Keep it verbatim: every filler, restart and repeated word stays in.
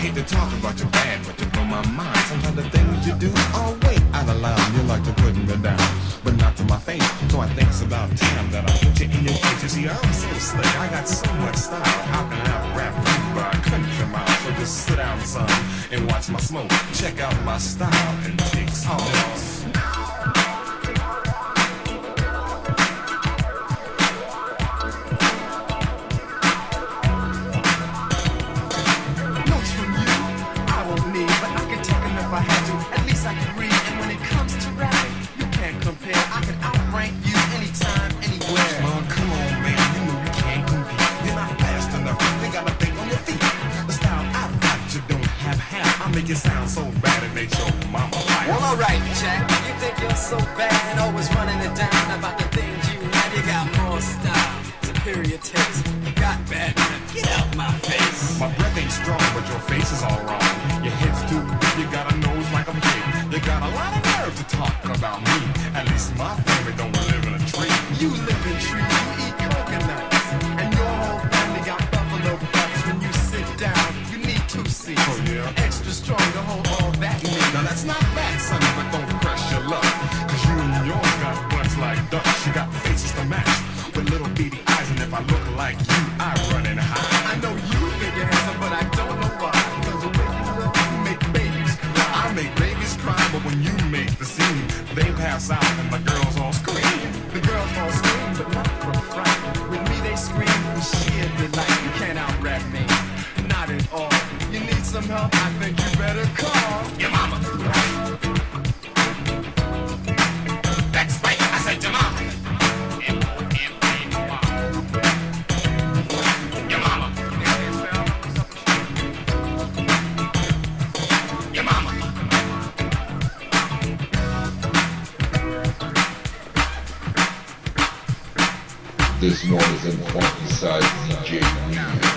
hate to talk about your bad, but you blow my mind. Sometimes the things you do are way out of line. You like to put me down, but not to my face. So I think it's about time that I put you in your place. You see, I'm so slick, I got so much style. How can I rap you by a country mile? So just sit down, son, and watch my smoke. Check out my style and take some notes. Make it sound so bad it makes your mama fight. Well, alright, Jack. You think you're so bad, always running it down about the things you have. You got more style, superior taste. You got bad breath. Get out my face. My breath ain't strong, but your face is all wrong. Your head's too big, you got a nose like a pig. You got a lot of nerve to talk about me. At least my family don't live in a tree. You live in trees, you eat coconuts, and your whole family got buffalo butts. When you sit down, you need two seats. Oh yeah. Extra strong to hold all that meat. Now that's not bad, son, but don't press your luck. Cause you and yours got butts like ducks. You got faces to match with little beady eyes. And if I look like you, I run and hide. I know you think you're handsome, but I don't know why. Cause the way you look, you make babies cry. I make babies cry, but when you make the scene, they pass out and the girls all scream. The girls all scream, but not from fright. With me they scream with sheer delight. You can't out-rap me, not at all. You need some help, I think you better call your mama. That's right, I said your mama. Your mama. Your mama. This one is in funky side D J Neo.